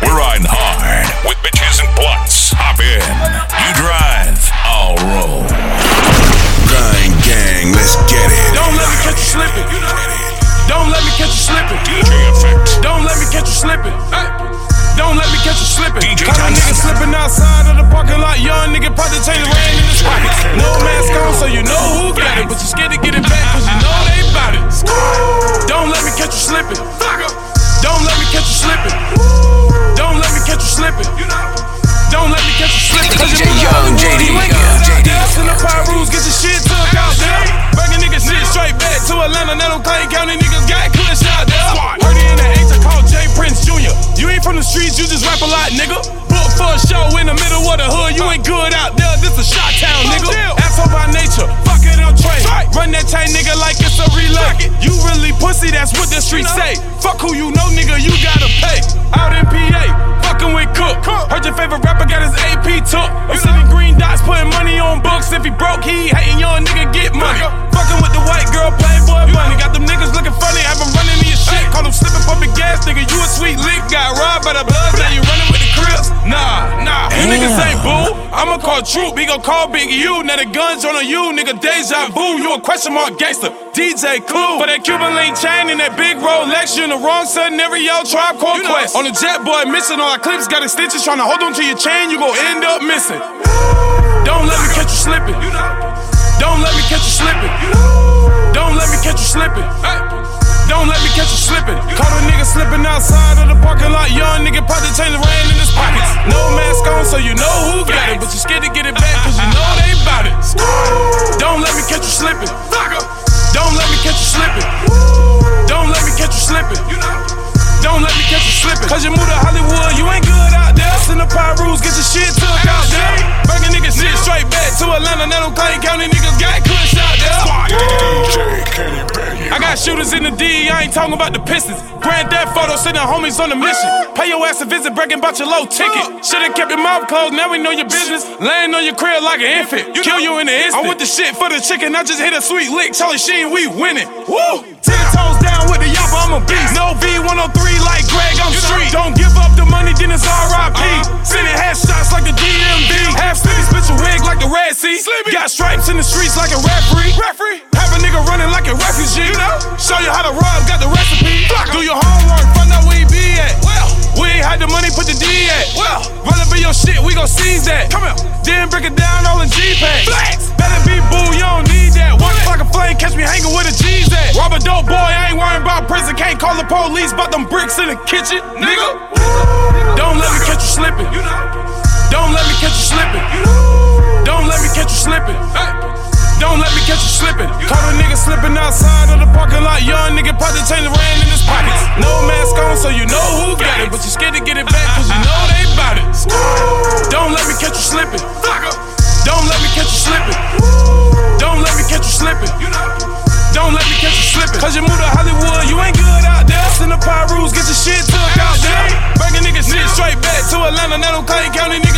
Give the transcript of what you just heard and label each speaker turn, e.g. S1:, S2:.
S1: We're riding hard with bitches and blunts. Hop in. You drive, I'll roll.
S2: Grind gang, let's get it.
S3: Don't let me catch you slipping. Don't let me catch you slipping.
S1: DJ Effect.
S3: Don't let me catch you slipping. Don't let me catch you slipping.
S1: DJ
S3: Caught a nigga slipping outside of the parking lot. Young nigga probably change the rain in his pockets. No mask on, so you know who got it. But you scared to get it back, cause you know they bout it. Don't let me catch you slipping. Don't let me catch you slipping. Don't let me catch you slipping. Don't let me catch you slipping. Cause you
S2: Young JD,
S3: you ain't got out there. Send the Pyrus, get your shit took out there. Bringing niggas shit straight back to Atlanta. Now them Clay County niggas got kush out there. Heard it in the H, I call Jay Prince Jr. You ain't from the streets, you just rap a lot, nigga. Book for a show in the middle of the hood. You ain't good out there, this a shot town, nigga. Asshole by nature, fuck it up trade. Run that chain, nigga, like it's a relay. You really pussy, that's what the streets say. Fuck who you know, nigga, you gotta pay. Out in PA, fucking with Cook. Heard your favorite rapper got his AP took. I'm sending green dots, putting money on books. If he broke, he hating young nigga get money. Fucking with the white girl, playboy bunny. Got them niggas looking funny, have them running in your shit. Call them slipping, pumping gas, nigga. You a sweet lick, got robbed by the blood. Now you running with the Crips? Nah, you niggas ain't boo. I'ma call Troop, he gon' call Big U. Now the guns on you, nigga. Deja vu. You a question mark gangster, DJ Clue. For that Cuban link chain and that big Rolex, you in the wrong sudden every yo Tribe Called Quest. On the Jet Boy mission, all our clips got extensions. Tryna hold on to your chain, you gon' end up missing. Don't let me catch you slipping. Don't let me catch you slipping. Don't let me catch you slipping. Don't let me catch you slipping. Caught a nigga slipping outside of the parking lot. Young nigga probably change the rain in his pockets. No mask on, so you know who got it. But you scared to get it back, cause you know they bout it. Don't let me catch you slipping. Don't let me catch you slipping. Don't let me catch you slipping. Don't let me catch you slipping. Cause you moved to Hollywood, you ain't good out there. Send the Pyrus, get your shit took out there. Bringing niggas shit straight back to Atlanta. Now them Clay County niggas got kush out there. I got shooters in the D, I ain't talking about the Pistons. Granddad photo, sending homies on a mission. Pay your ass a visit, bragging about your low ticket. Should've kept your mouth closed, now we know your business. Laying on your crib like an infant, kill you in the instant. I want the shit for the chicken, I just hit a sweet lick. Charlie Sheen, we winning. Woo! 10 toes down with the yapper, I'm a beast. No V103 like Greg, I'm street. Don't give up the money, then it's R.I.P. Sending headshots like the DMV. Half sleepy, spit your wig like the Red Sea. Got stripes in the streets like a referee. Have a nigga running like a refugee. Show you how to rob, got the recipe. Do your homework, find out where he be at. We ain't had the money, put the D at. Run up in your shit, we gon' seize that. Come here. Then break it down all in G-Pay. Better be boo, you don't need that. One like a flame, catch me hanging with a G's at. Rob a dope boy, I ain't worrying about prison. Can't call the police, about them bricks in the kitchen, nigga. Don't let me catch you slipping. Don't let me catch you slipping. Don't let me catch you slipping. Don't let me catch you slipping. Caught a nigga slipping outside of the parking lot. Young nigga probably change the rain in his pockets. No mask on, so you know who got it. But you scared to get it back, cause you know they bout it. Don't let me catch you slipping. Don't let me catch you slipping. Don't let me catch you slipping. Don't let me catch you slipping. Cause you moved to Hollywood, you ain't good out there. Send the Pyrus, get your shit took out there. Bringing niggas shit straight back to Atlanta. Now them Clay County niggas